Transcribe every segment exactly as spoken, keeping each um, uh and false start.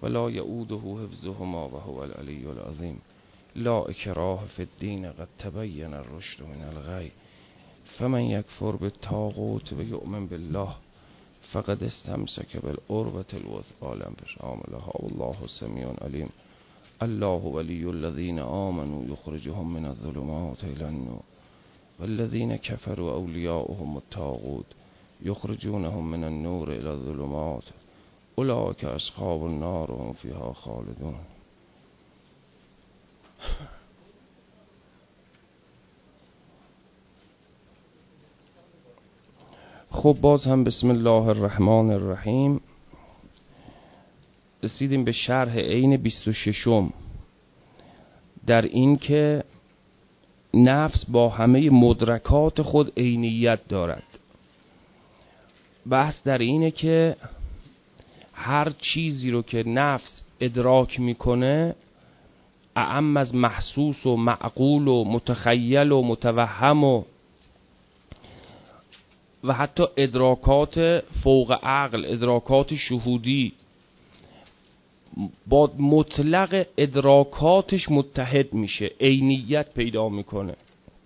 ولا یعوده حفظهما وهو العلی العظیم. لا اکراه فی الدین قد تبین الرشد من الغی. فمن یکفر بالطاغوت و یؤمن بالله فقد استمسک بالعروة الوثقی لا انفصام لها والله سمیع علیم. الله ولی الذین آمنوا یخرجهم من الظلمات الی النور والذین کفروا اولیاؤهم الطاغوت یخرجونهم من النور الی الظلمات اولئک اصحاب النار هم فیها خالدون. خب باز هم بسم الله الرحمن الرحیم. رسیدیم به شرح عین بیست و ششم در این که نفس با همه مدرکات خود عینیت دارد. بحث در اینه که هر چیزی رو که نفس ادراک میکنه اعم از محسوس و معقول و متخیل و متوهم و و حتی ادراکات فوق عقل، ادراکات شهودی با مطلق ادراکاتش متحد میشه، عینیت پیدا میکنه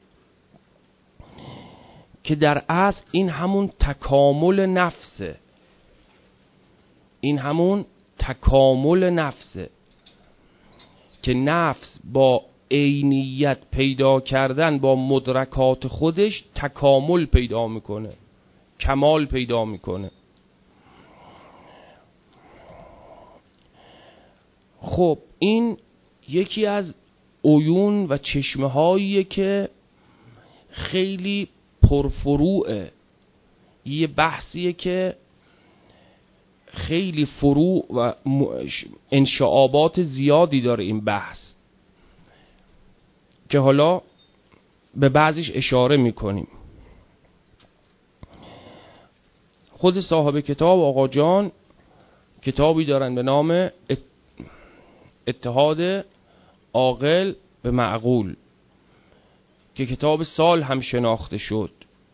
که در اصل این همون تکامل نفسه. این همون تکامل نفسه که نفس با عینیت پیدا کردن با مدرکات خودش تکامل پیدا میکنه، کمال پیدا میکنه. خب این یکی از عیون و چشمه هاییه که خیلی پرفروعه. یه بحثیه که خیلی فروع و انشعابات زیادی داره این بحث که حالا به بعضیش اشاره میکنیم. خود صاحب کتاب آقا جان کتابی دارن به نام اتحاد عاقل به معقول که کتاب سال هم شناخته شد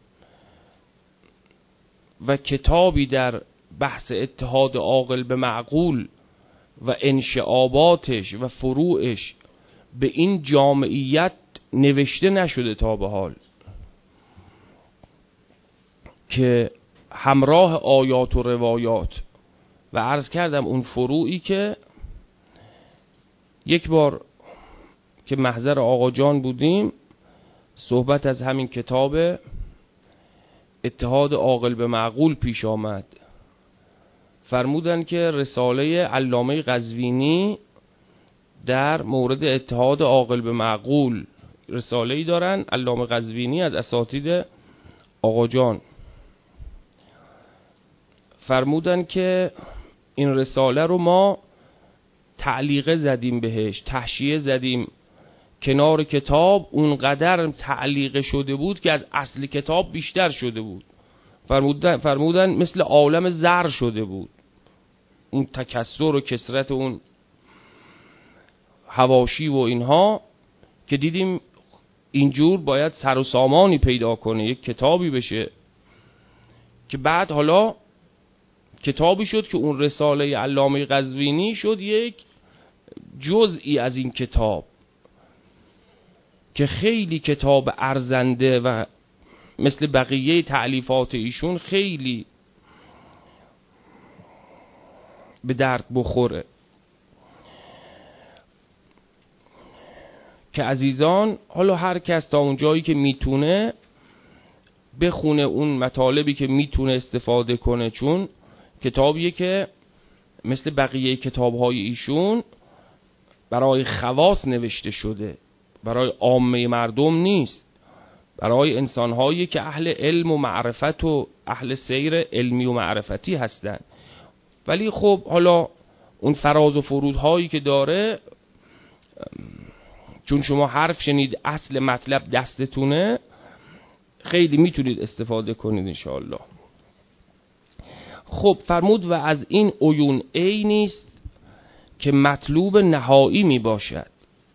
و کتابی در بحث اتحاد عاقل به معقول و انشعاباتش و فروعش به این جامعیت نوشته نشده تا به حال که همراه آیات و روایات. و عرض کردم اون فروعی که یک بار که محضر آقا جان بودیم صحبت از همین کتاب اتحاد عاقل به معقول پیش آمد. فرمودن که رساله علامه قزوینی در مورد اتحاد عاقل به معقول رساله‌ای دارن، علامه قزوینی از اساتید آقا جان. فرمودن که این رساله رو ما تعلیقه زدیم بهش، تحشیه زدیم کنار کتاب، اونقدر تعلیقه شده بود که از اصل کتاب بیشتر شده بود. فرمودن, فرمودن مثل عالم زر شده بود، اون تکسر و کسرت اون حواشی و اینها که دیدیم اینجور باید سر و سامانی پیدا کنه، یک کتابی بشه که بعد حالا کتابی شد که اون رساله علامه قزوینی شد یک جزئی از این کتاب که خیلی کتاب ارزنده و مثل بقیه تألیفات ایشون خیلی به درد بخوره که عزیزان حالا هر کس تا اون جایی که میتونه بخونه اون مطالبی که میتونه استفاده کنه، چون کتابیه که مثل بقیه کتابهای ایشون برای خواص نوشته شده، برای عامه مردم نیست، برای انسانهایی که اهل علم و معرفت و اهل سیر علمی و معرفتی هستن. ولی خب حالا اون فراز و فرودهایی که داره، چون شما حرف شنید اصل مطلب دستتونه، خیلی میتونید استفاده کنید انشاءالله. خب فرمود و از این عیون عینی است که مطلوب نهایی می باشد.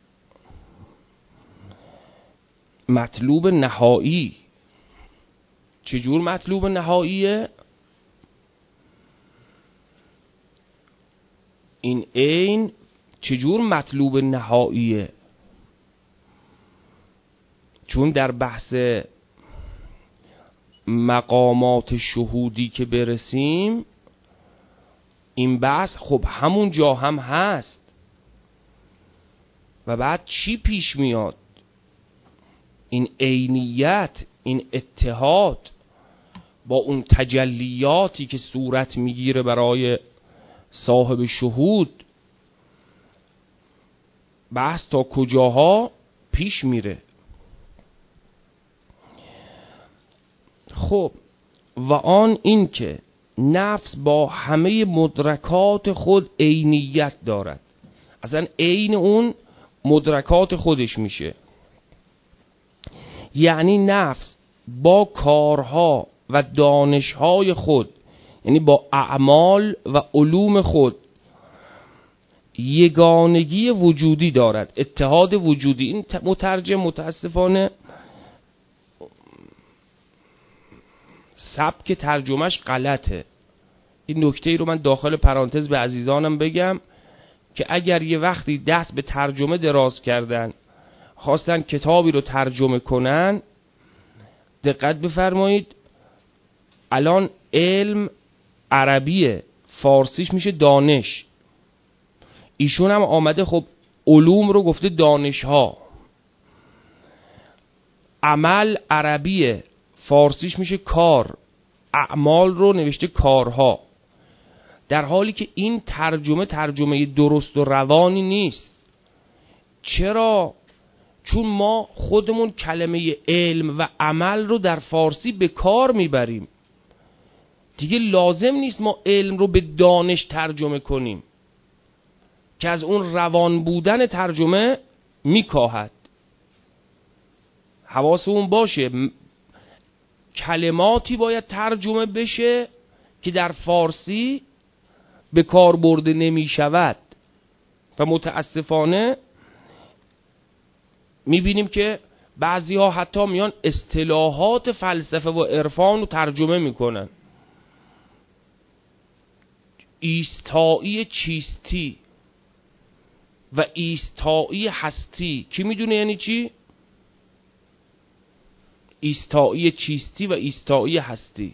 مطلوب نهایی چجور مطلوب نهاییه؟ این عین چجور مطلوب نهاییه؟ چون در بحث مقامات شهودی که برسیم این بحث خب همون جا هم هست. و بعد چی پیش میاد؟ این عینیت، این اتحاد با اون تجلیاتی که صورت میگیره برای صاحب شهود، بحث تا کجاها پیش میره. خب و آن این که نفس با همه مدرکات خود عینیت دارد. اصلا عین اون مدرکات خودش میشه. یعنی نفس با کارها و دانشهای خود، یعنی با اعمال و علوم خود یگانگی وجودی دارد، اتحاد وجودی. این مترجم متاسفانه سبک ترجمهش غلطه. این نکته ای رو من داخل پرانتز به عزیزانم بگم که اگر یه وقتی دست به ترجمه دراز کردن، خواستن کتابی رو ترجمه کنن، دقت بفرمایید. الان علم عربیه، فارسیش میشه دانش. ایشون هم آمده خب علوم رو گفته دانشها. عمل عربیه، فارسیش میشه کار. اعمال رو نوشته کارها. در حالی که این ترجمه ترجمه درست و روانی نیست. چرا؟ چون ما خودمون کلمه علم و عمل رو در فارسی به کار میبریم. دیگه لازم نیست ما علم رو به دانش ترجمه کنیم که از اون روان بودن ترجمه میکاهد. حواسمون باشه کلماتی باید ترجمه بشه که در فارسی به کار برده نمی شود و متاسفانه میبینیم که بعضی ها حتی میان اصطلاحات فلسفه و عرفان رو ترجمه میکنن. ایستایی چیستی و ایستایی هستی، کی میدونه یعنی چی؟ ایستایی چیستی و ایستایی هستی،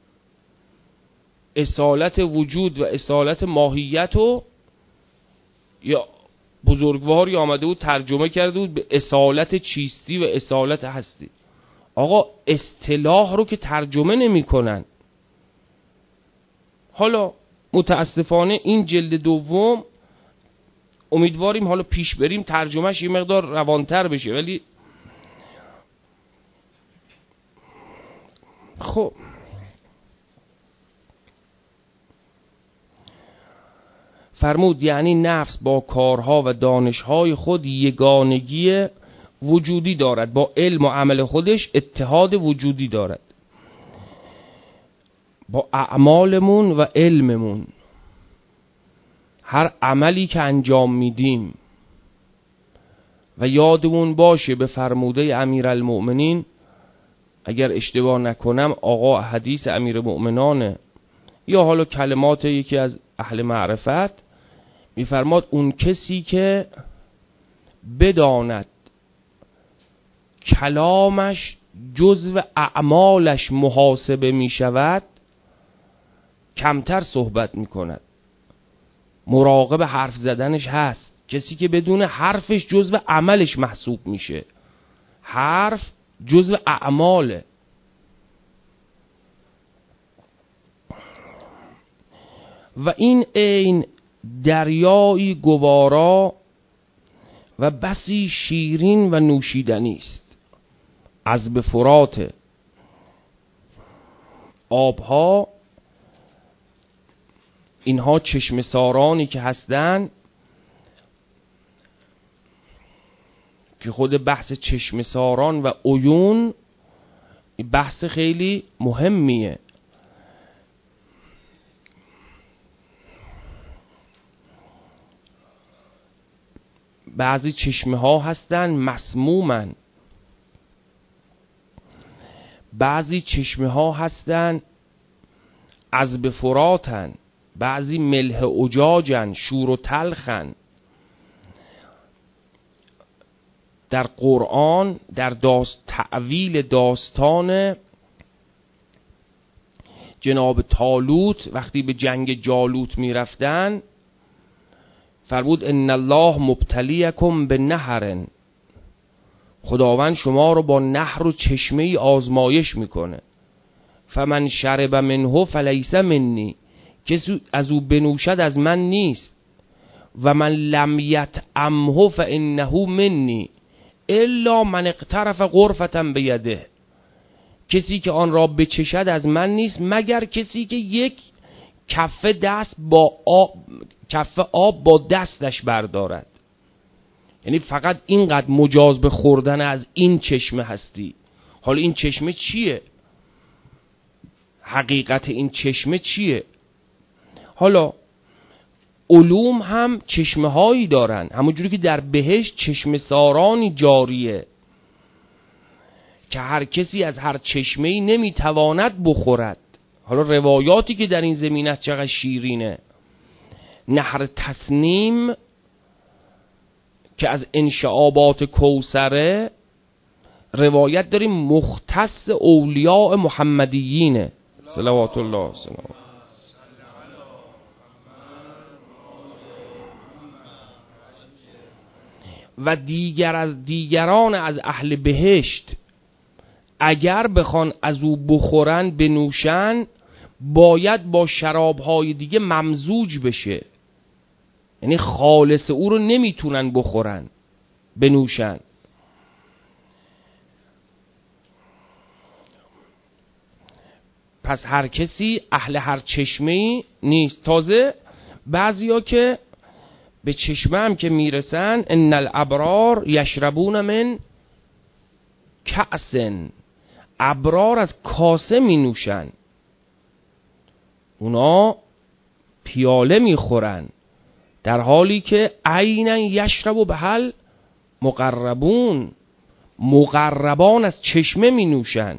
اصالت وجود و اصالت ماهیت رو یا بزرگواری آمده بود ترجمه کرده بود به اصالت چیستی و اصالت هستی. آقا اصطلاح رو که ترجمه نمی کنن. حالا متاسفانه این جلد دوم امیدواریم حالا پیش بریم ترجمهش یه مقدار روانتر بشه، ولی خب فرمود یعنی نفس با کارها و دانشهای خود یگانگی وجودی دارد، با علم و عمل خودش اتحاد وجودی دارد، با اعمالمون و علممون. هر عملی که انجام میدیم و یادمون باشه به فرموده امیرالمؤمنین، اگر اشتباه نکنم آقا حدیث امیرالمؤمنانه یا حالا کلمات یکی از اهل معرفت، میفرماد اون کسی که بداند کلامش جزو اعمالش محاسبه می شود کمتر صحبت می کند، مراقب حرف زدنش هست. کسی که بدون حرفش جزو عملش محسوب میشه، حرف جزو اعماله. و این عین دریایی گوارا و بسی شیرین و نوشیدنی است. از به فرات آبها، اینها چشم سارانی که هستن، که خود بحث چشم ساران و عیون بحث خیلی مهمیه. بعضی چشمه ها هستن مسمومن، بعضی چشمه ها هستن از به فراتن، بعضی ملح اجاجن، شور و تلخن. در قرآن در داست تعویل داستان جناب طالوت وقتی به جنگ جالوت می رفتن فرمود ان الله مبتلیکم به نهر، خداوند شما رو با نهر و چشمه ای آزمایش میکنه. فمن شرب منه فلیس منی، کسی از او بنوشد از من نیست. و من لم یطعمه فانه منی الا من اقترف غرفة بیده، کسی که آن را بچشد از من نیست مگر کسی که یک کف دست با آب کف آب با دستش بردارد. یعنی فقط اینقدر مجاز به خوردن از این چشمه هستی. حالا این چشمه چیه؟ حقیقت این چشمه چیه؟ حالا علوم هم چشمه هایی دارن، همونجوری که در بهشت چشمه سارانی جاریه که هر کسی از هر چشمه‌ای نمیتواند بخورد. حالا روایاتی که در این زمینه چقدر شیرینه. نهر تسنیم که از انشعابات کوثره روایت داریم مختص اولیاء محمدیینه صلوات الله سلام. و دیگر از دیگران از اهل بهشت اگر بخوان از او بخورن بنوشن باید با شرابهای دیگه ممزوج بشه، یعنی خالص او رو نمیتونن بخورن بنوشن. پس هر کسی اهل هر چشمه‌ای نیست. تازه بعضیا که به چشمه هم که میرسن ان الابرار یشربون من کأسن، ابرار از کاسه می نوشن، اونا پیاله می خورن، در حالی که عینا یشرب بهل مقربون، مقربان از چشمه می نوشن.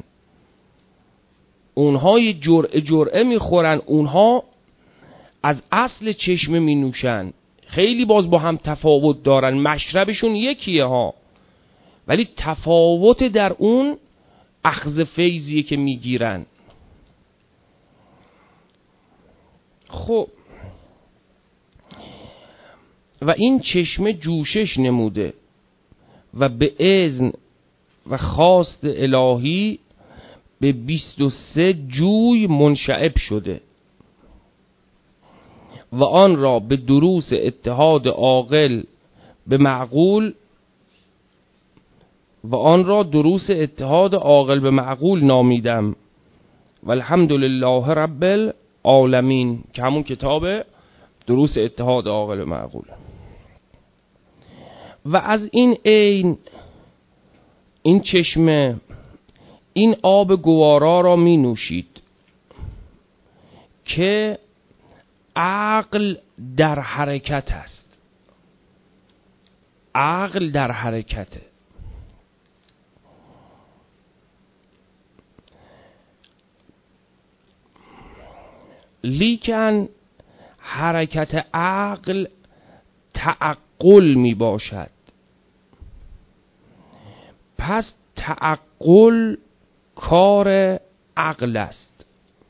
اونها یه جرعه جرعه می خورن، اونها از اصل چشمه می نوشن. خیلی باز با هم تفاوت دارن، مشربشون یکیه ها، ولی تفاوت در اون اخذ فیضیه که میگیرن. خب و این چشمه جوشش نموده و به اذن و خواست الهی به بیست و سه جوی منشعب شده و آن را به دروس اتحاد عاقل به معقول و آن را دروس اتحاد عاقل به معقول نامیدم و الحمدلله رب العالمین، که همون کتاب دروس اتحاد عاقل به معقول. و از این عین این چشمه این آب گوارا را می نوشید که عقل در حرکت است، عقل در حرکته. لیکن حرکت عقل تعقل می باشد. پس تعقل کار عقل است،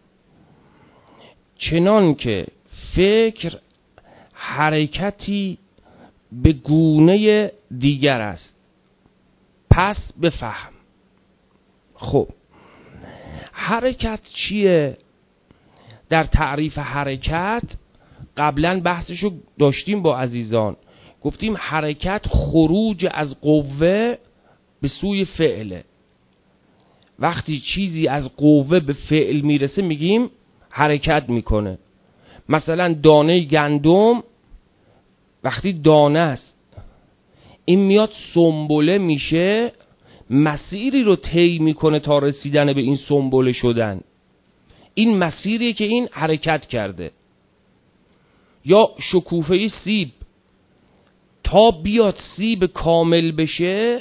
چنان که فکر حرکتی به گونه دیگر است. پس بفهم. خب حرکت چیه؟ در تعریف حرکت قبلا بحثشو داشتیم با عزیزان، گفتیم حرکت خروج از قوه به سوی فعله. وقتی چیزی از قوه به فعل میرسه میگیم حرکت میکنه. مثلا دانه گندم وقتی دانه است این میاد سنبله میشه، مسیری رو طی میکنه تا رسیدن به این سنبله شدن. این مسیریه که این حرکت کرده. یا شکوفه سیب تا بیاد سیب کامل بشه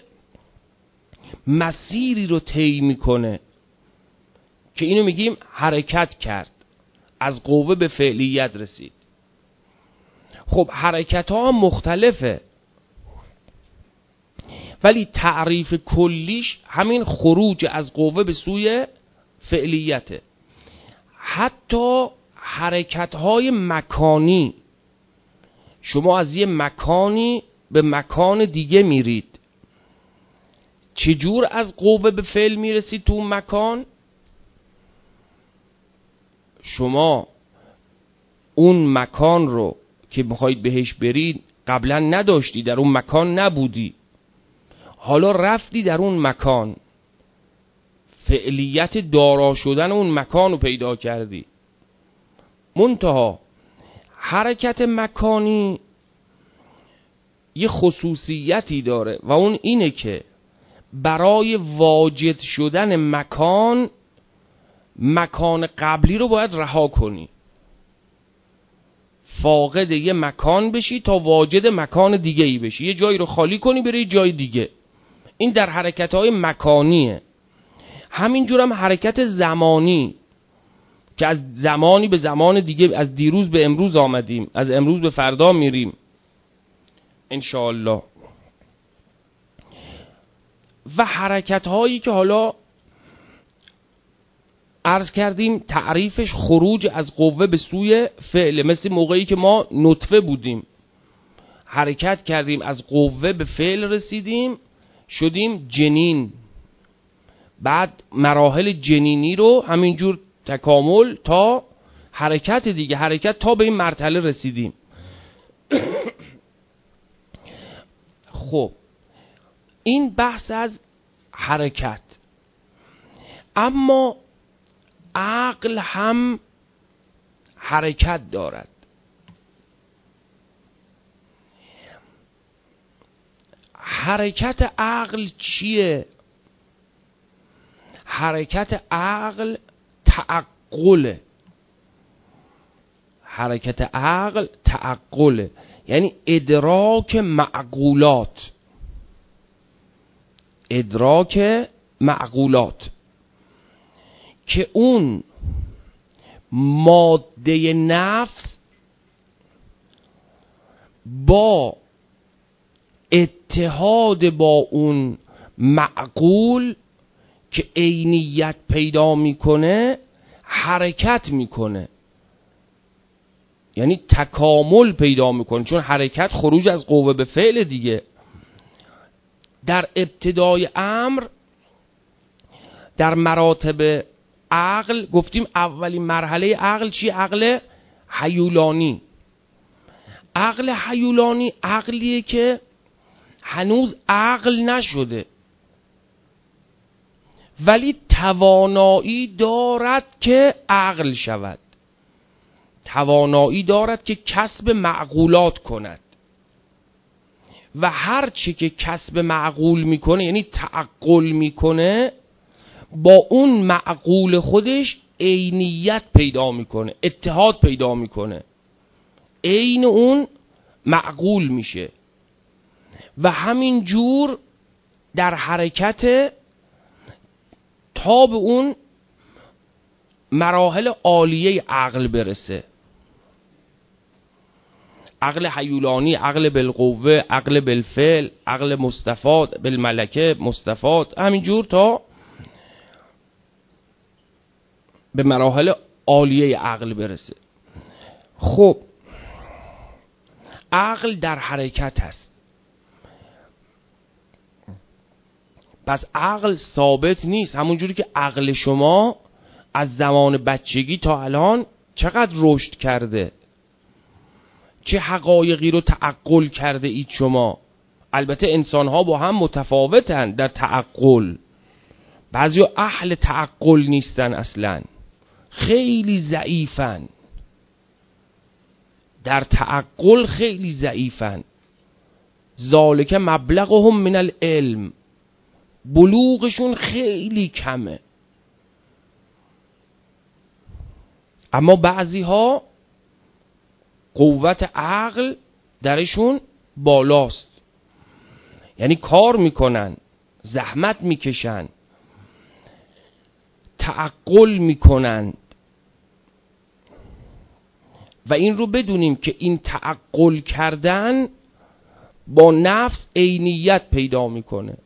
مسیری رو طی میکنه که اینو میگیم حرکت کرد. از قوه به فعلیت رسید. خب حرکت ها مختلفه، ولی تعریف کلیش همین خروج از قوه به سوی فعلیته. حتی حرکت های مکانی، شما از یه مکانی به مکان دیگه میرید، چجور از قوه به فعل میرسید تو اون مکان؟ شما اون مکان رو که میخواید بهش برید قبلا نداشتی، در اون مکان نبودی، حالا رفتی در اون مکان، فعلیت دارا شدن اون مکان رو پیدا کردی. منتها حرکت مکانی یه خصوصیتی داره و اون اینه که برای واجد شدن مکان، مکان قبلی رو باید رها کنی، فاقد یه مکان بشی تا واجد مکان دیگه ای بشی، یه جایی رو خالی کنی بری جای دیگه. این در حرکت‌های مکانیه. همینجور هم حرکت زمانی که از زمانی به زمان دیگه، از دیروز به امروز آمدیم، از امروز به فردا میریم انشاءالله. و حرکت هایی که حالا عرض کردیم تعریفش خروج از قوه به سوی فعل، مثل موقعی که ما نطفه بودیم، حرکت کردیم از قوه به فعل رسیدیم، شدیم جنین، بعد مراحل جنینی رو همینجور تکامل تا حرکت دیگه، حرکت تا به این مرحله رسیدیم. خب این بحث از حرکت. اما عقل هم حرکت دارد. حرکت عقل چیه؟ حرکت عقل تعقله. حرکت عقل تعقله، یعنی ادراک معقولات. ادراک معقولات که اون ماده نفس با اتحاد با اون معقول که عینیت پیدا میکنه حرکت میکنه، یعنی تکامل پیدا میکنه، چون حرکت خروج از قوه به فعل دیگه. در ابتدای امر در مراتب عقل گفتیم اولین مرحله عقل چی؟ عقل هیولانی. عقل هیولانی عقلیه که هنوز عقل نشده ولی توانایی دارد که عقل شود، توانایی دارد که کسب معقولات کند و هر چی که کسب معقول میکنه یعنی تعقل میکنه با اون معقول خودش عینیت پیدا میکنه، اتحاد پیدا میکنه، عین اون معقول میشه و همین جور در حرکت تا به اون مراحل عالیه عقل برسه. عقل هیولانی، عقل بالقوه، عقل بالفعل، عقل مستفاد بالملکه، مستفاد، همینجور تا به مراحل عالیه عقل برسه. خب عقل در حرکت هست، پس عقل ثابت نیست. همونجوری که عقل شما از زمان بچگی تا الان چقدر رشد کرده، چه حقایقی رو تعقل کرده اید شما. البته انسان ها با هم متفاوتن در تعقل، بعضی ها اهل تعقل نیستن، اصلا خیلی ضعیفن در تعقل، خیلی ضعیفن. ذالک مبلغهم من العلم، بلوغشون خیلی کمه. اما بعضی ها قوت عقل درشون بالاست، یعنی کار میکنن، زحمت میکشن، تعقل میکنن. و این رو بدونیم که این تعقل کردن با نفس عینیت پیدا میکنه.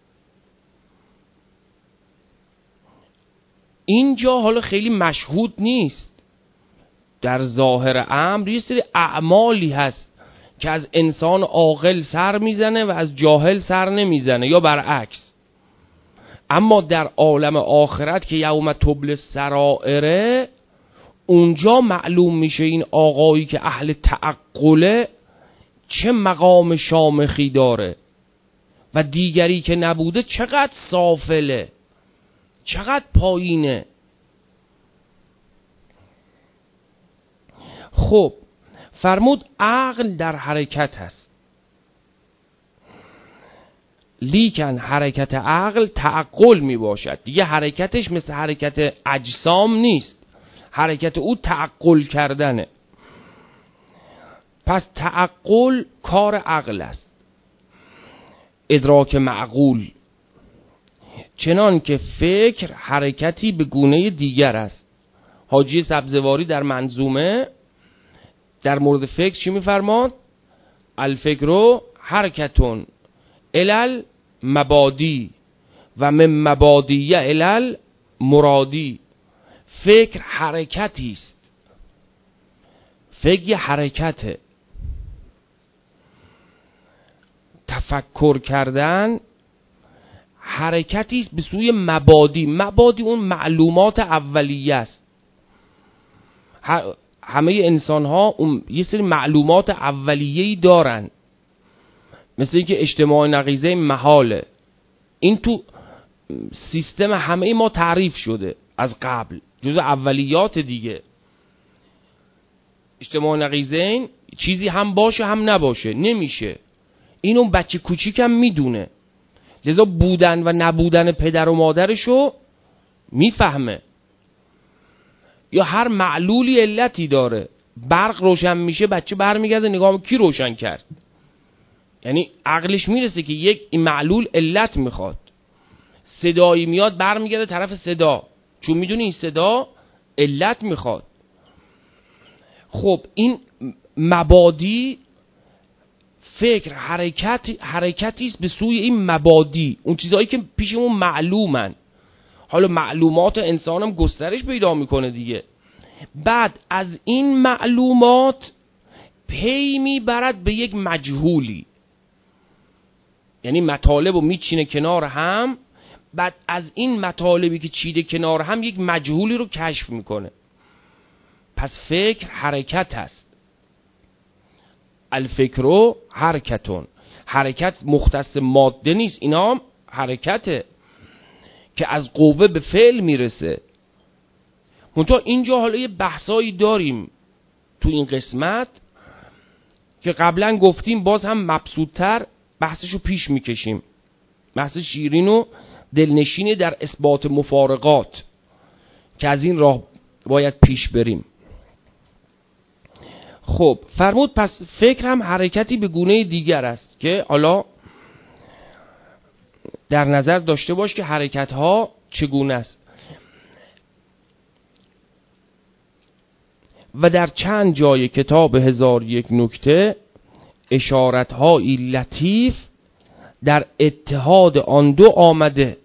اینجا حالا خیلی مشهود نیست، در ظاهر امر یه سری اعمالی هست که از انسان عاقل سر میزنه و از جاهل سر نمیزنه یا برعکس، اما در عالم آخرت که یوم تبل السرائر، اونجا معلوم میشه این آقایی که اهل تعقله چه مقام شامخی داره و دیگری که نبوده چقدر سافله، چقدر پایینه. خب فرمود عقل در حرکت هست، لیکن حرکت عقل تعقل می باشد. دیگه حرکتش مثل حرکت اجسام نیست، حرکت او تعقل کردنه. پس تعقل کار عقل است، ادراک معقول، چنان که فکر حرکتی به گونه دیگر است. حاجی سبزواری در منظومه در مورد فکر چی میفرماد؟ الفکر حرکتون الال مبادی و من مبادیه الال مرادی. فکر حرکتی است، فکر یه حرکته. تفکر کردن حرکتی است به سوی مبادی. مبادی اون معلومات اولیه است. همه انسان ها اون یه سری معلومات اولیه‌ای دارن، مثل اینکه اجتماع نقیضه محاله. این تو سیستم همه ما تعریف شده از قبل، جز اولیات دیگه. اجتماع نقیضین چیزی هم باشه هم نباشه، نمیشه. این اون بچه کوچیکم میدونه، لذا بودن و نبودن پدر و مادرشو میفهمه. یا هر معلولی علتی داره. برق روشن میشه، بچه برمیگرده نگاه کی روشن کرد. یعنی عقلش میرسه که یک این معلول علت میخواد. صدایی میاد برمیگرده طرف صدا، چون میدونه این صدا علت میخواد. خب این مبادی، فکر حرکت حرکتی است به سوی این مبادی، اون چیزهایی که پیشمون معلومن. حالا معلومات انسان هم گسترش پیدا میکنه دیگه. بعد از این معلومات پی میبرد به یک مجهولی، یعنی مطالب رو میچینه کنار هم، بعد از این مطالبی که چیده کنار هم یک مجهولی رو کشف میکنه. پس فکر حرکت هست. الفکر حرکتون، حرکت مختص ماده نیست، اینا هم حرکته که از قوه به فعل میرسه. منتها اینجا حالا یه بحثایی داریم تو این قسمت که قبلا گفتیم، باز هم مبسوطتر بحثشو پیش میکشیم. بحث شیرین و دلنشینه در اثبات مفارقات که از این راه باید پیش بریم. خب فرمود پس فکر هم حرکتی به گونه دیگر است که حالا در نظر داشته باش که حرکت ها چگونه است. و در چند جای کتاب هزار یک نکته اشارت هایی لطیف در اتحاد آن دو آمده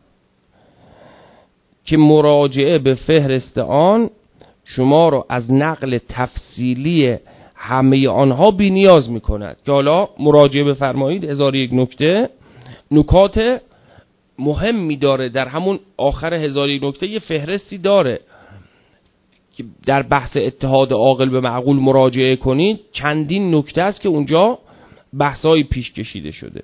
که مراجعه به فهرست آن شما رو از نقل تفصیلی همه آنها بی نیاز می کند. که حالا مراجعه بفرمایید. هزار یک نکته نکات مهمی داره، در همون آخر هزار یک نکته یه فهرستی داره که در بحث اتحاد عاقل به معقول مراجعه کنید. چندین نکته است که اونجا بحثایی پیش کشیده شده.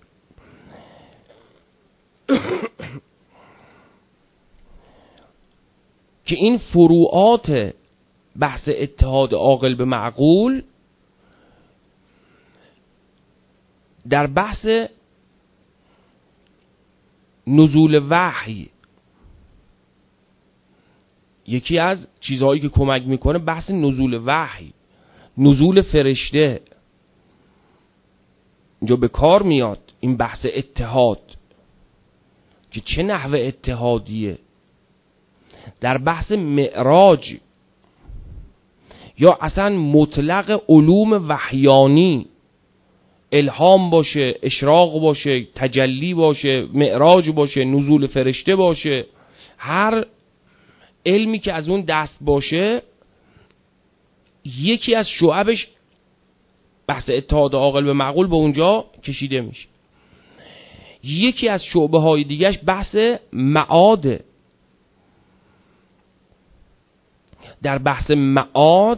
که این فروعات بحث اتحاد عاقل به معقول در بحث نزول وحی، یکی از چیزهایی که کمک میکنه بحث نزول وحی، نزول فرشته، اینجا به کار میاد این بحث اتحاد که چه نحوه اتحادیه. در بحث معراج یا اصلا مطلق علوم وحیانی، الهام باشه، اشراق باشه، تجلی باشه، معراج باشه، نزول فرشته باشه، هر علمی که از اون دست باشه، یکی از شعبش بحث اتحاد عاقل به معقول به اونجا کشیده میشه. یکی از شعبه های دیگهش بحث معاده. در بحث معاد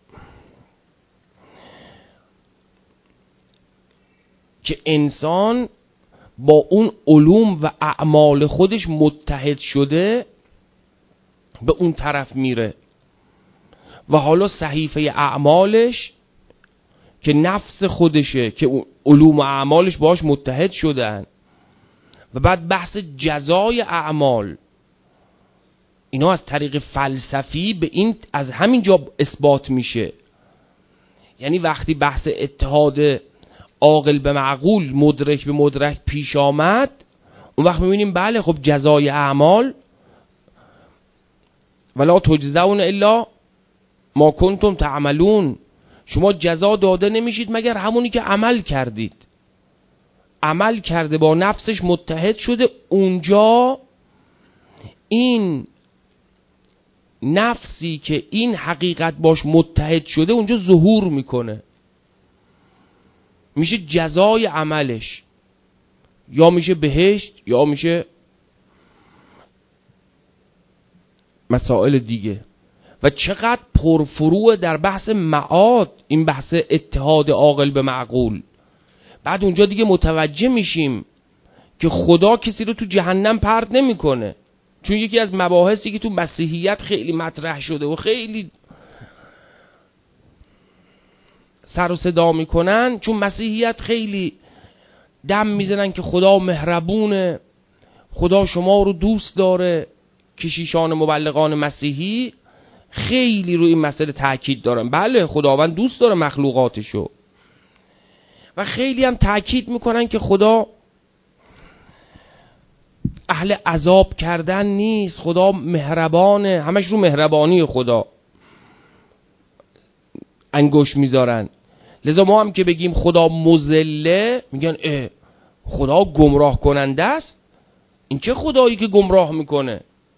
که انسان با اون علوم و اعمال خودش متحد شده به اون طرف میره و حالا صحیفه اعمالش که نفس خودشه که علوم و اعمالش باش متحد شدن و بعد بحث جزای اعمال، اینا از طریق فلسفی به این از همین جا اثبات میشه. یعنی وقتی بحث اتحاد عاقل به معقول، مدرک به مدرک پیش آمد، اون وقت میبینیم بله خب جزای اعمال ولا تجزون الا ما کنتم تعملون، شما جزا داده نمیشید مگر همونی که عمل کردید. عمل کرده با نفسش متحد شده، اونجا این نفسی که این حقیقت باش متحد شده اونجا ظهور میکنه، میشه جزای عملش، یا میشه بهشت یا میشه مسائل دیگه. و چقدر پرفروع در بحث معاد این بحث اتحاد عاقل به معقول. بعد اونجا دیگه متوجه میشیم که خدا کسی رو تو جهنم پرت نمیکنه، چون یکی از مباحثی که تو مسیحیت خیلی مطرح شده و خیلی سر و صدا میکنن، چون مسیحیت خیلی دم میزنن که خدا مهربونه، خدا شما رو دوست داره. کشیشان مبلغان مسیحی خیلی روی این مسئله تاکید دارن، بله خداوند دوست داره مخلوقاتشو، و خیلی هم تاکید میکنن که خدا اهل عذاب کردن نیست، خدا مهربانه، همش رو مهربانی خدا انگوش میذارن. لذا ما هم که بگیم خدا مذله، میگن اه خدا گمراه کننده است، این چه خدایی که گمراه میکنه؟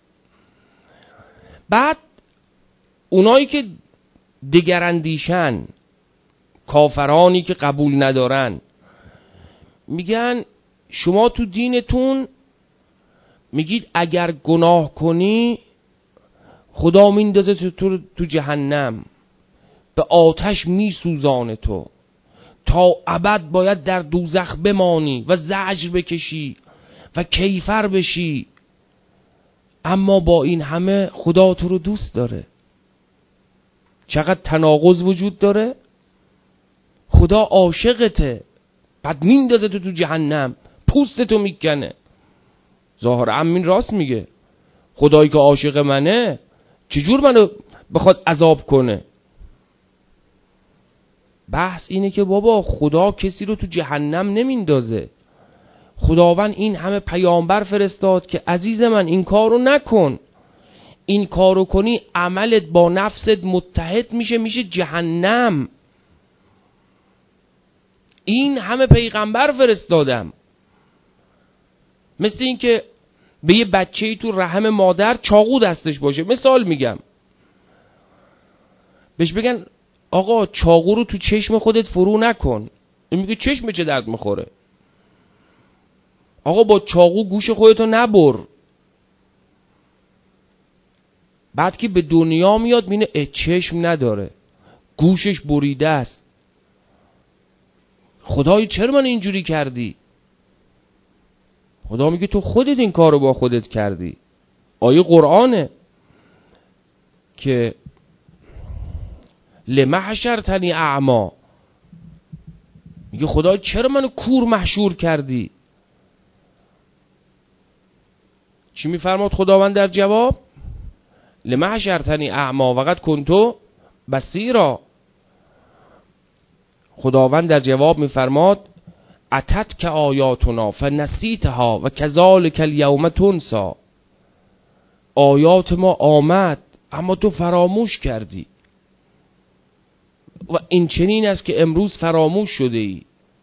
بعد اونایی که دگراندیشن، کافرانی که قبول ندارن، میگن شما تو دینتون میگید اگر گناه کنی خدا میندازه تو, تو, تو جهنم، به آتش میسوزانه، تو تا ابد باید در دوزخ بمانی و زجر بکشی و کیفر بشی. اما با این همه خدا تو رو دوست داره. چقدر تناقض وجود داره. خدا عاشقته، بعد میندازه تو تو جهنم، پوستتو میکنه. ظاهر امین راست میگه، خدایی که عاشق منه چجور منو بخواد عذاب کنه؟ بحث اینه که بابا خدا کسی رو تو جهنم نمیندازه. خداوند این همه پیامبر فرستاد که عزیز من این کارو نکن، این کارو کنی عملت با نفست متحد میشه، میشه جهنم. این همه پیغمبر فرستادم. مثل این که به یه بچه‌ای تو رحم مادر چاقو دستش باشه، مثال میگم، بهش بگن آقا چاقو رو تو چشم خودت فرو نکن، این میگه چشم چه درد میخوره؟ آقا با چاقو گوش خودتو نبر. بعد که به دنیا میاد مینه چشم نداره، گوشش بریده است. خدای چرا من اینجوری کردی؟ خدا میگه تو خودت این کارو با خودت کردی. آیه قرآنه که لما حشرتنی اعما، میگه خدا چرا منو کور محشور کردی؟ چی میفرماد خداوند در جواب؟ لما حشرتنی اعما وقد کنتو بصیرا. خداوند در جواب میفرماد اتت که آیاتنا فنسیتها و کذالک الیوم تنسی. آیات ما آمد اما تو فراموش کردی. و این چنین است که امروز فراموش شده ای.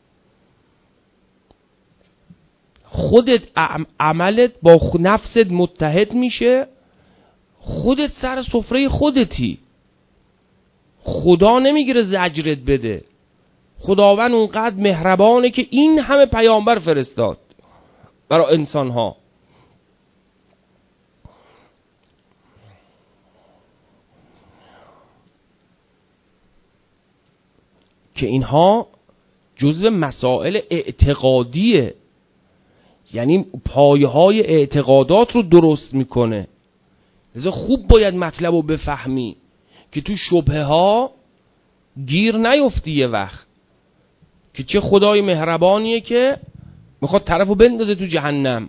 خودت عملت با نفست متحد میشه، خودت سر سفره خودتی. خدا نمیگیره زجرت بده. خداوند اونقدر مهربانه که این همه پیامبر فرستاد برای انسان ها. که اینها جزو مسائل اعتقادیه، یعنی پایه های اعتقادات رو درست میکنه. لذا خوب باید مطلب رو بفهمی که تو شبهه ها گیر نیفتی یه وقت، که چه خدای مهربانیه که میخواد طرفو بندازه تو جهنم.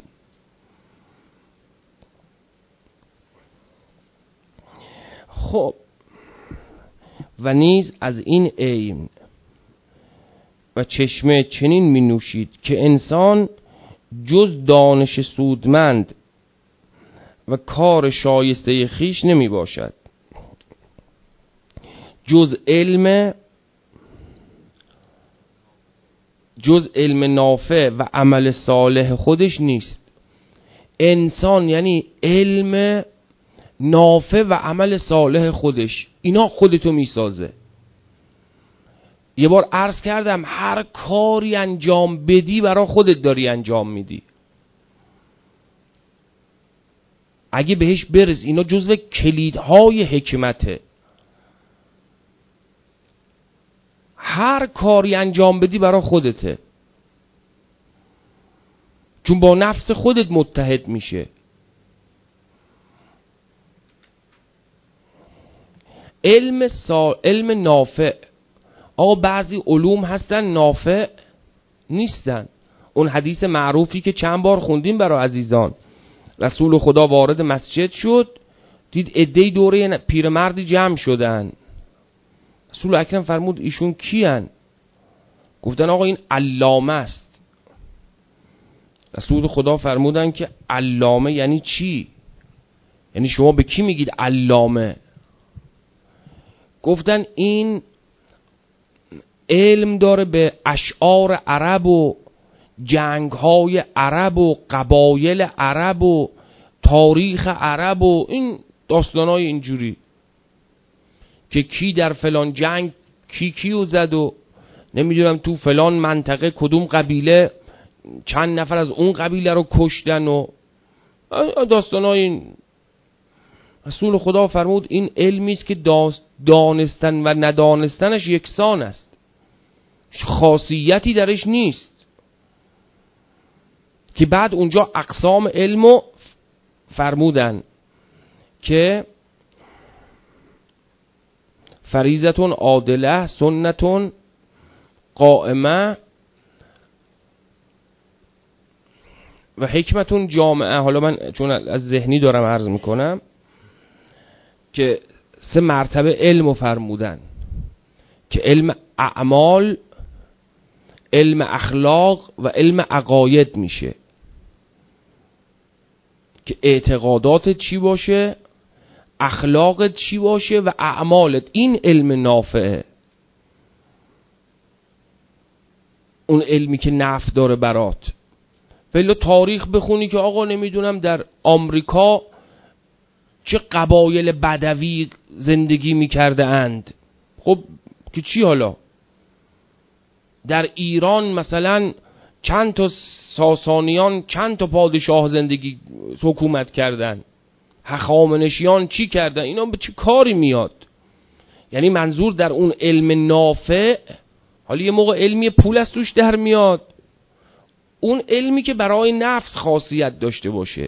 خب و نیز از این عین و چشمه چنین می نوشید که انسان جز دانش سودمند و کار شایسته خیش نمی باشد، جز علم جز علم نافع و عمل صالح خودش نیست. انسان یعنی علم نافع و عمل صالح خودش، اینا خودتو میسازه. یه بار عرض کردم هر کاری انجام بدی برای خودت داری انجام میدی. اگه بهش برس، اینا جزو کلیدهای حکمته. هر کاری انجام بدی برای خودته، چون با نفس خودت متحد میشه. علم سا... علم نافع. آقا بعضی علوم هستن نافع نیستن. اون حدیث معروفی که چند بار خوندیم برای عزیزان، رسول خدا وارد مسجد شد، دید عده‌ای دوره پیرمردی جمع شدن. رسول اکرم فرمود ایشون کیان؟ گفتن آقا این علامه است. رسول خدا فرمودن که علامه یعنی چی؟ یعنی شما به کی میگید علامه؟ گفتن این علم داره به اشعار عرب و جنگ‌های عرب و قبایل عرب و تاریخ عرب و این داستانای اینجوری که کی در فلان جنگ کی کیو زد و نمیدونم تو فلان منطقه کدوم قبیله چند نفر از اون قبیله رو کشتن و داستانای این. رسول خدا فرمود این علمی است که دانستن و ندانستنش یکسان است، خاصیتی درش نیست. که بعد اونجا اقسام علمو فرمودن که فریضتون عادله، سنتون قائمه و حکمتون جامعه. حالا من چون از ذهنی دارم عرض میکنم که سه مرتبه علمو فرمودن که علم اعمال، علم اخلاق و علم عقاید میشه. که اعتقاداتت چی باشه، اخلاقت چی باشه و اعمالت. این علم نافعه، اون علمی که نفع داره برات. ولی تاریخ بخونی که آقا نمیدونم در آمریکا چه قبایل بدوی زندگی میکرده اند، خب که چی؟ حالا در ایران مثلا چند تا ساسانیان چند تا پادشاه زندگی حکومت کردن، هخامنشیان چی کردن، اینا به چه کاری میاد؟ یعنی منظور در اون علم نافع، حالا یه موقع علمی پول از توش در میاد، اون علمی که برای نفس خاصیت داشته باشه.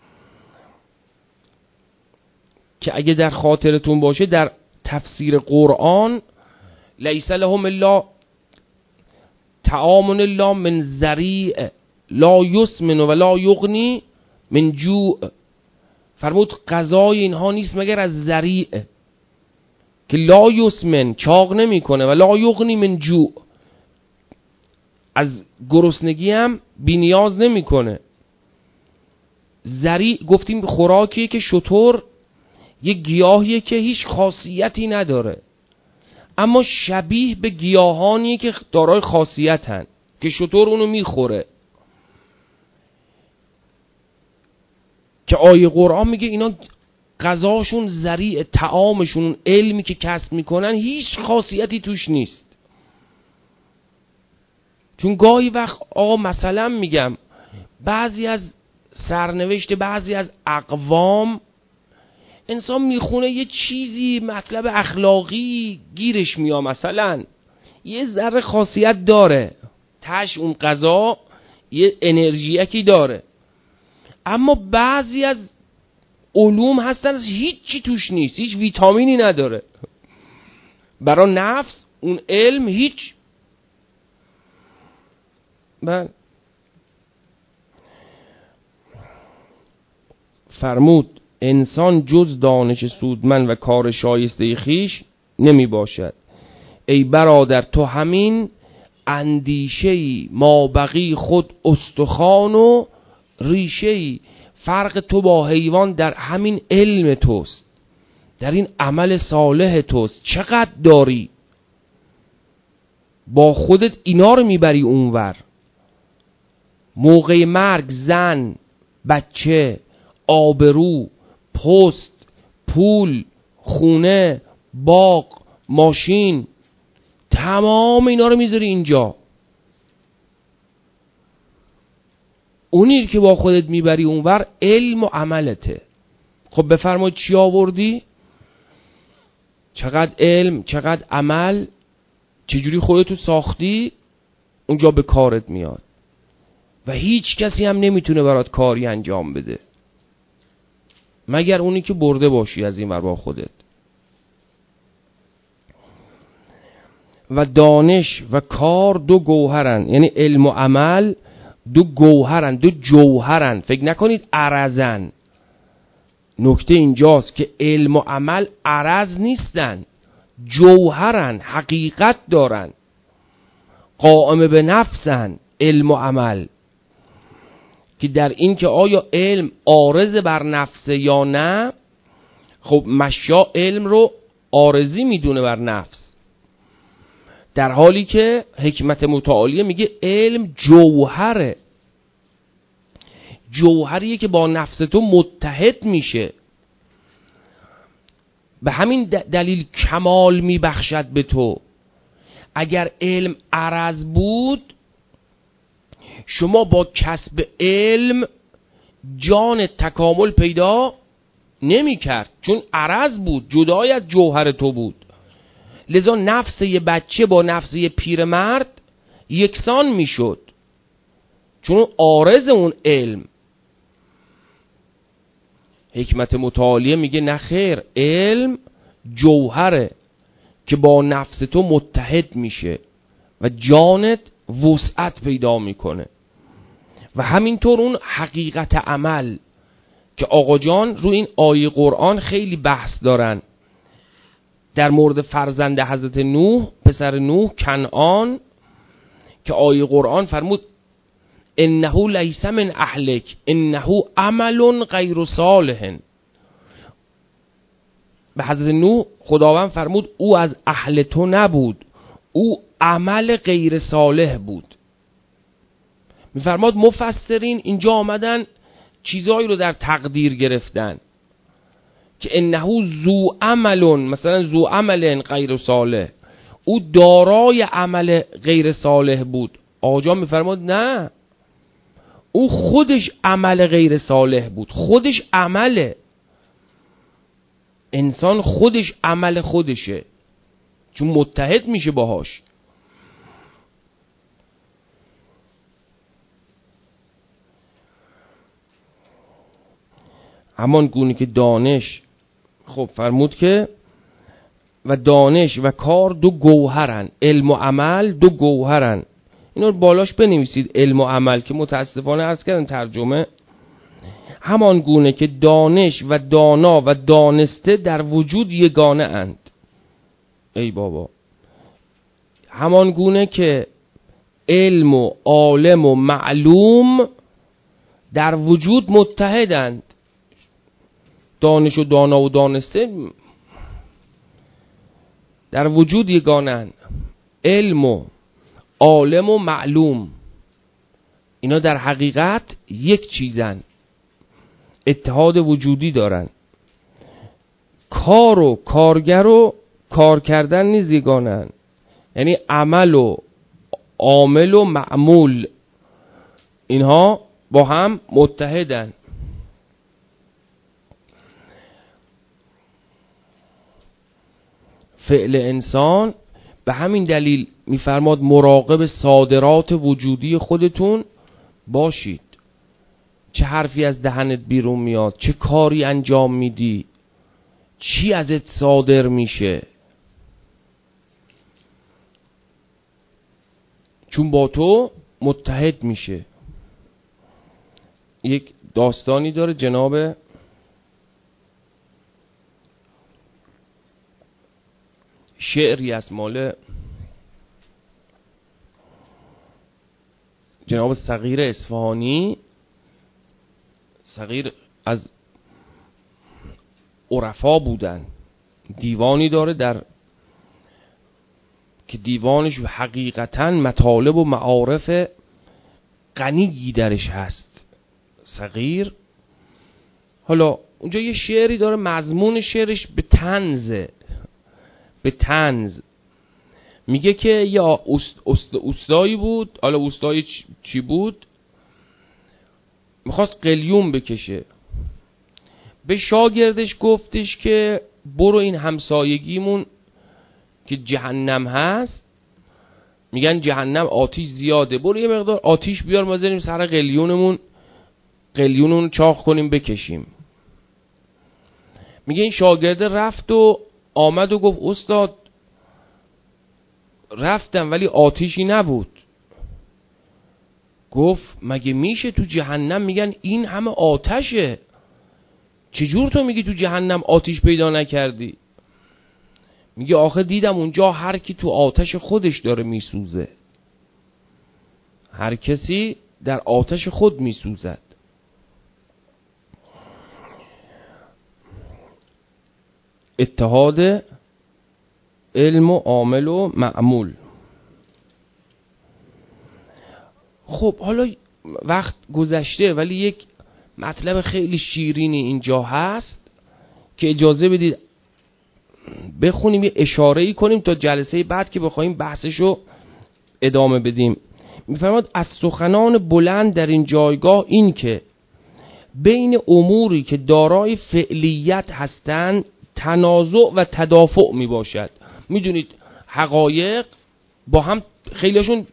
که اگه در خاطرتون باشه در تفسیر قرآن لیس لهم الا طعام الا من ذریع لا یسمن و لا یغنی من جوع. فرمود غذای اینها نیست مگر از ذریع که لا یسمن، چاق نمیکنه، و لا یغنی من جوع، از گرسنگی هم بی نیاز نمیکنه. ذریع گفتیم خوراکیه که شتر یه گیاهیه که هیچ خاصیتی نداره، اما شبیه به گیاهانی که دارای خاصیتن که شتر اونو میخوره، که آیه قرآن میگه اینا غذاشون زریع، طعامشون، علمی که کسب میکنن هیچ خاصیتی توش نیست. چون گاهی وقت آقا مثلا میگم بعضی از سرنوشت بعضی از اقوام انسان میخونه یه چیزی مطلب اخلاقی گیرش میاد، مثلا یه ذره خاصیت داره، تش اون غذا یه انرژیکی داره، اما بعضی از علوم هستن هیچی توش نیست، هیچ ویتامینی نداره، برای نفس اون علم هیچ. بله فرمود انسان جز دانش سودمند و کار شایسته خیش نمی باشد. ای برادر تو همین اندیشه‌ای ما بقی خود استخوان و ریشه‌ای. فرق تو با حیوان در همین علم توست، در این عمل صالح توست. چقدر داری با خودت اینا رو میبری اونور. موقع مرگ زن، بچه، آبرو، پست، پول، خونه، باغ، ماشین، تمام اینا رو میذاری اینجا. اونی که با خودت میبری اونور علم و عملته. خب بفرمایید چی آوردی؟ چقدر علم، چقدر عمل، چجوری خودتو ساختی، اونجا به کارت میاد و هیچ کسی هم نمیتونه برات کاری انجام بده مگر اونی که برده باشی از این ور با خودت. و دانش و کار دو گوهرن، یعنی علم و عمل دو گوهرن، دو جوهرن. فکر نکنید عرضن. نکته اینجاست که علم و عمل عرض نیستن، جوهرن، حقیقت دارن، قائم به نفسن. علم و عمل که در این که آیا علم عارض بر نفسه یا نه. خب مشا علم رو عارضی میدونه بر نفس، در حالی که حکمت متعالیه میگه علم جوهره، جوهریه که با نفس تو متحد میشه. به همین دلیل کمال میبخشد به تو. اگر علم عرض بود شما با کسب علم جان تکامل پیدا نمی کرد، چون عرض بود، جدای از جوهر تو بود. لذا نفس یه بچه با نفس یه پیرمرد یکسان می شد، چون عارض اون علم. حکمت متعالیه میگه نه خیر، علم جوهره که با نفس تو متحد میشه و جانت وسعت پیدا میکنه. و همینطور اون حقیقت عمل که آقا جان رو این آیه قرآن خیلی بحث دارن در مورد فرزند حضرت نوح، پسر نوح کنعان، که آیه قرآن فرمود انه لیس من اهلک انه عمل غیر صالح. به حضرت نوح خداوند فرمود او از اهل تو نبود، او عمل غیر صالح بود. میفرماد مفسرین اینجا آمدن چیزایی رو در تقدیر گرفتن که انه ذو عمل، مثلا ذو عمل غیر صالح، او دارای عمل غیر صالح بود. آقا میفرماد نه، او خودش عمل غیر صالح بود، خودش عمله. انسان خودش عمل خودشه، چون متحد میشه باهاش. همان گونه که دانش، خب فرمود که و دانش و کار دو گوهرن، علم و عمل دو گوهرن. اینو بالاش بنویسید، علم و عمل، که متاسفانه عرض کردن ترجمه همان گونه که دانش و دانا و دانسته در وجود یگانه اند. ای بابا، همان گونه که علم و عالم و معلوم در وجود متحدند. دانش و دانا و دانسته در وجود یگانن. علم و عالم و معلوم اینا در حقیقت یک چیزن، اتحاد وجودی دارن. کار و کارگر و کار کردن نیز یگانن، یعنی عمل و عامل و معمول اینها با هم متحدن. فعل انسان به همین دلیل میفرماد مراقب صادرات وجودی خودتون باشید. چه حرفی از دهنت بیرون میاد، چه کاری انجام میدی، چی ازت صادر میشه، چون با تو متحد میشه. یک داستانی داره جناب شعری از مال جناب صغیر اصفهانی. صغیر از عرفا بودن، دیوانی داره در که دیوانش حقیقتا مطالب و معارف غنی درش هست. صغیر حالا اونجا یه شعری داره، مضمون شعرش به طنزه، به طنز. میگه که یا است است استایی بود، حالا استایی چی بود، میخواست قلیون بکشه. به شاگردش گفتش که برو این همسایگیمون که جهنم هست، میگن جهنم آتیش زیاده، برو یه مقدار آتیش بیار ما بزنیم سر قلیونمون، قلیونمون چاق کنیم بکشیم. میگه این شاگرد رفت و آمد و گفت استاد رفتم ولی آتیشی نبود. گفت مگه میشه تو جهنم میگن این همه آتشه، چجور تو میگی تو جهنم آتیش پیدا نکردی؟ میگه آخه دیدم اونجا هر کی تو آتش خودش داره میسوزه، هر کسی در آتش خود میسوزد. اتحاد علم و عامل و معمول. خب حالا وقت گذشته ولی یک مطلب خیلی شیرینی اینجا هست که اجازه بدید بخونیم، یه اشاره‌ای کنیم تا جلسه بعد که بخوایم بحثشو ادامه بدیم. میفرماد از سخنان بلند در این جایگاه این که بین اموری که دارای فعلیت هستند تنازع و تدافع می باشد. میدونید حقایق با هم خیلیشون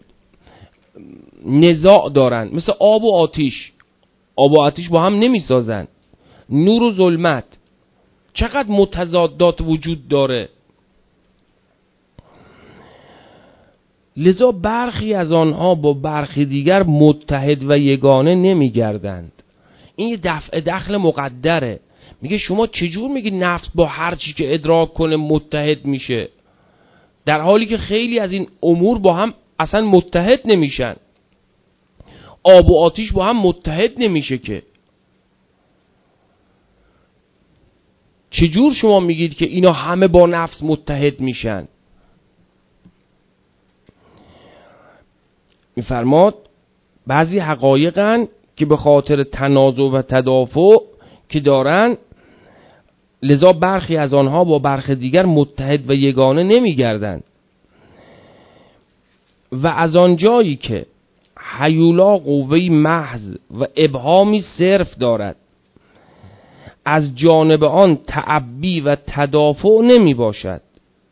نزاع دارن، مثل آب و آتیش. آب و آتیش با هم نمی سازن. نور و ظلمت چقدر متضادات وجود داره. لذا برخی از آنها با برخی دیگر متحد و یگانه نمی گردند. این یه دفع دخل مقدره. میگه شما چجور میگی نفس با هر چی که ادراک کنه متحد میشه، در حالی که خیلی از این امور با هم اصلا متحد نمیشن. آب و آتیش با هم متحد نمیشه که. چجور شما میگید که اینا همه با نفس متحد میشن؟ میفرماد بعضی حقایقن که به خاطر تنازع و تدافع که دارن، لذا برخی از آنها با برخی دیگر متحد و یگانه نمیگردند. و از آنجایی که هیولا قوهی محض و ابهامی صرف دارد، از جانب آن تعبی و تدافع نمی باشد.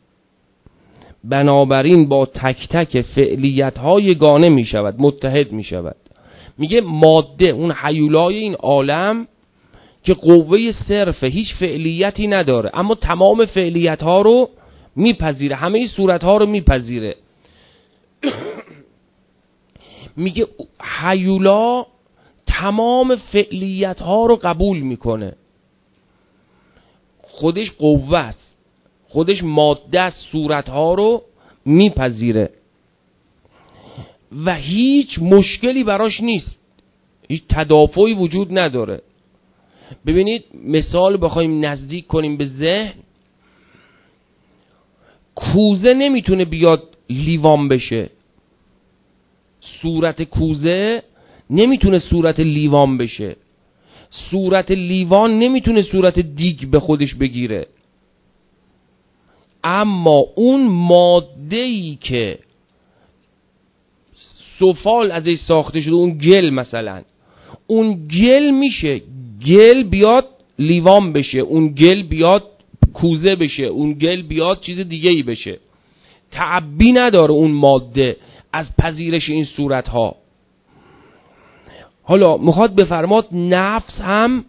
بنابراین با تک تک فعلیت ها یگانه می شود، متحد می شود. میگه ماده، اون هیولای این عالم که قوه صرفه، هیچ فعلیتی نداره، اما تمام فعلیت ها رو میپذیره، همه این صورت ها رو میپذیره. میگه هیولا تمام فعلیت ها رو قبول میکنه. خودش قوه است، خودش ماده است، صورت ها رو میپذیره و هیچ مشکلی براش نیست، هیچ تدافعی وجود نداره. ببینید مثال بخوایم نزدیک کنیم به ذهن، کوزه نمیتونه بیاد لیوان بشه، صورت کوزه نمیتونه صورت لیوان بشه، صورت لیوان نمیتونه صورت دیگ به خودش بگیره. اما اون ماده‌ای که سفال ازش ساخته شده، اون گل مثلا، اون گل میشه گل بیاد لیوان بشه، اون گل بیاد کوزه بشه، اون گل بیاد چیز دیگه ای بشه. تعبی نداره اون ماده از پذیرش این صورت ها. حالا میخواد بفرماد نفس هم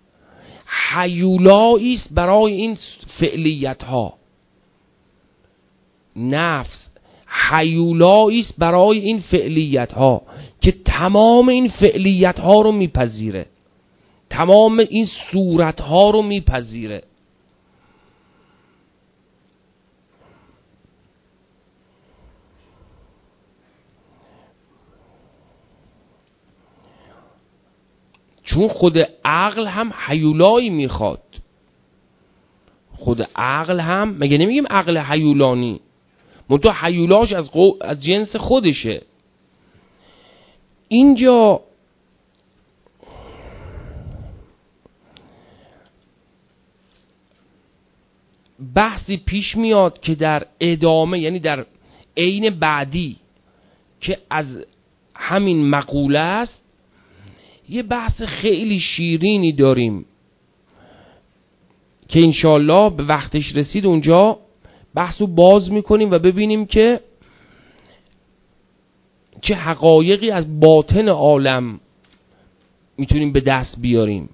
هیولایی است برای این فعلیت ها. نفس هیولایی است برای این فعلیت ها که تمام این فعلیت ها رو میپذیره، تمام این صورت ها رو میپذیره. چون خود عقل هم هیولایی میخواد. خود عقل هم، مگه نمیگیم عقل هیولانی، منتها هیولاش از, قو... از جنس خودشه. اینجا بحثی پیش میاد که در ادامه، یعنی در عین بعدی که از همین مقوله است، یه بحث خیلی شیرینی داریم که انشالله به وقتش رسید اونجا بحثو باز میکنیم و ببینیم که چه حقایقی از باطن عالم میتونیم به دست بیاریم،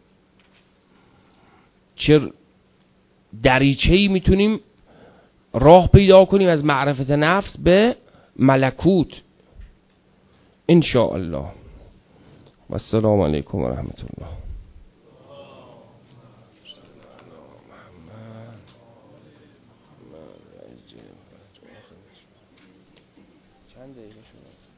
چه دریچه‌ای میتونیم راه پیدا کنیم از معرفت نفس به ملکوت انشاءالله. و السلام علیکم و رحمت الله. چند دقیقه شد؟